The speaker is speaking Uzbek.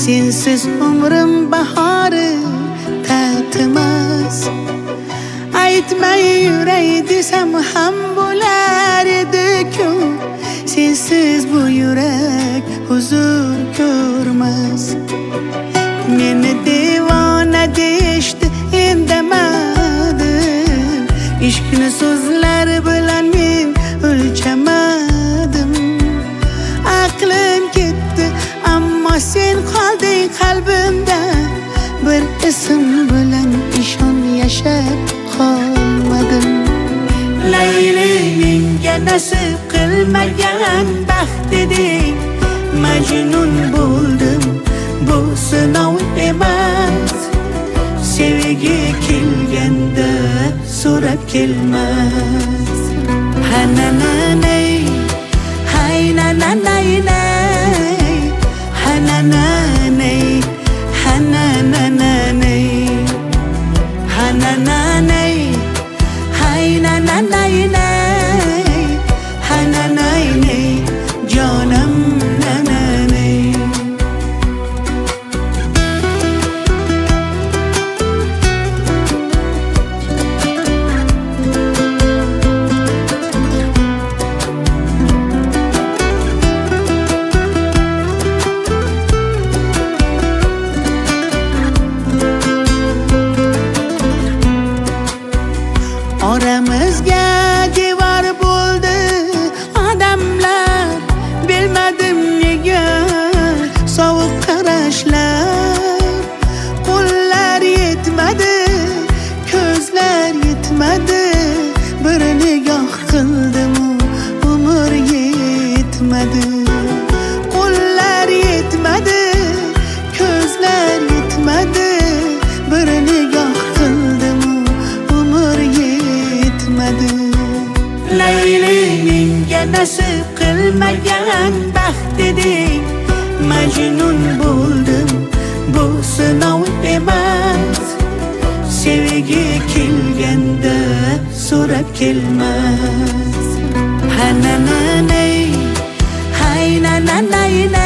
sensiz umrim bahori tatimas. Aytmay yuray desam ham bo'lar edi-ku, sensiz bu yurak huzur ko'rmas. Meni devona deyishdi, indamadim. Ishqni so'zlar bilan men o'lchamadim. Aqlim ketdi, ammo sen qolding qalbimda. Bir ism bilan ishon yashab qolmadim. Layliga nasib qilmagan baxt eding, majnun bo'ldim, bu sinov emas. Sevgi kelganda so'rab kelmas. Hanananay, haynananay, hanananay, hanananay, hanananay, haynananay, hanananay, canım nananay. Oramizga devor bo'ldi odamlar, bilmadim nega sovuq qarashlar. Qo'llar yetmadi, ko'zlar yetmadi, bir nigoh qildim, umr yetmadi. Qo'llar yetmadi, ko'zlar yetmadi, bir nigoh qildim, umr yetmadi. Layliga nasib qilmagan baxt eding, majnun bo'ldim, bu sinov emas. Sevgi kelganda so'rab kelmas. Hanananay, haynananay.